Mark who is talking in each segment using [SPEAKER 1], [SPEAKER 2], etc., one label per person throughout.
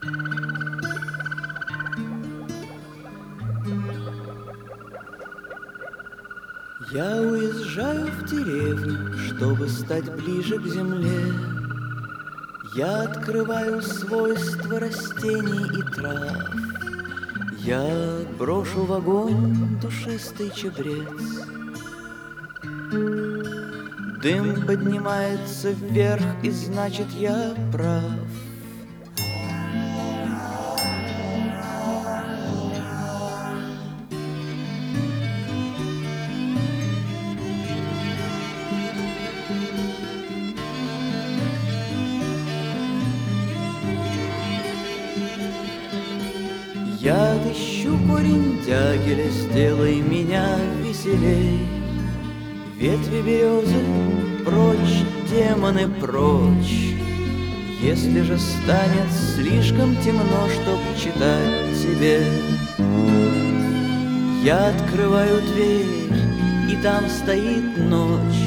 [SPEAKER 1] Я уезжаю в деревню, чтобы стать ближе к земле. Я открываю свойства растений и трав. Я брошу в огонь душистый чабрец. Дым поднимается вверх, и значит, я прав. Я отыщу корень дягеля, сделай меня веселей. Ветви березы, прочь, демоны, прочь. Если же станет слишком темно, чтоб читать тебе, я открываю дверь, и там стоит ночь.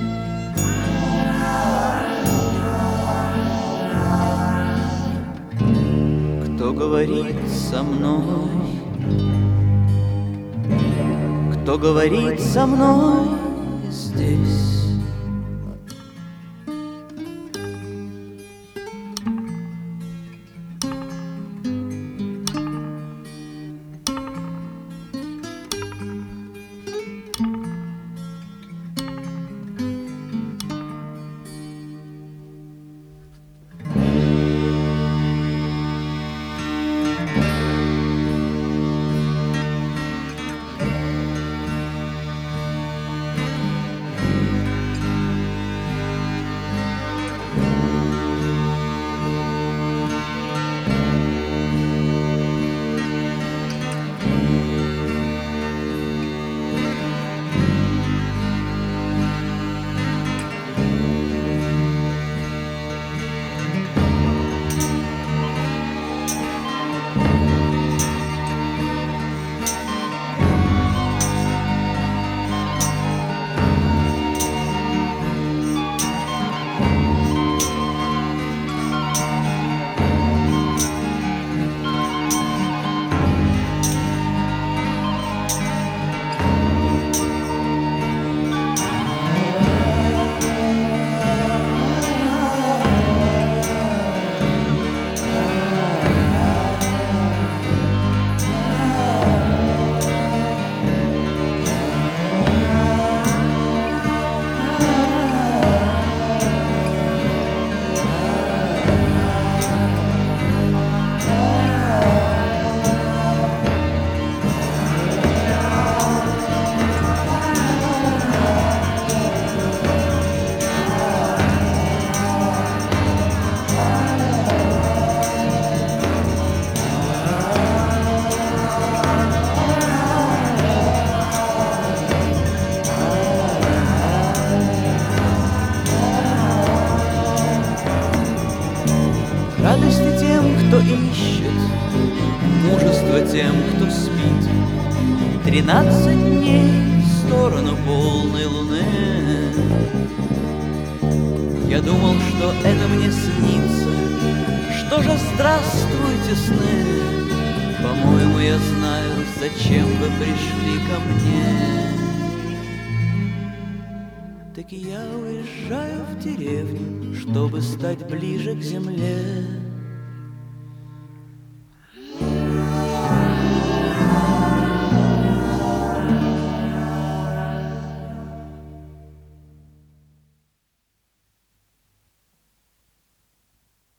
[SPEAKER 1] Кто говорит со мной? Кто говорит со мной здесь? Радости тем, кто ищет, мужество тем, кто спит. 13 дней в сторону полной луны. Я думал, что это мне снится. Что же, здравствуйте, сны. По-моему, я знаю, зачем вы пришли ко мне. Так я уезжаю в деревню, чтобы стать ближе к земле.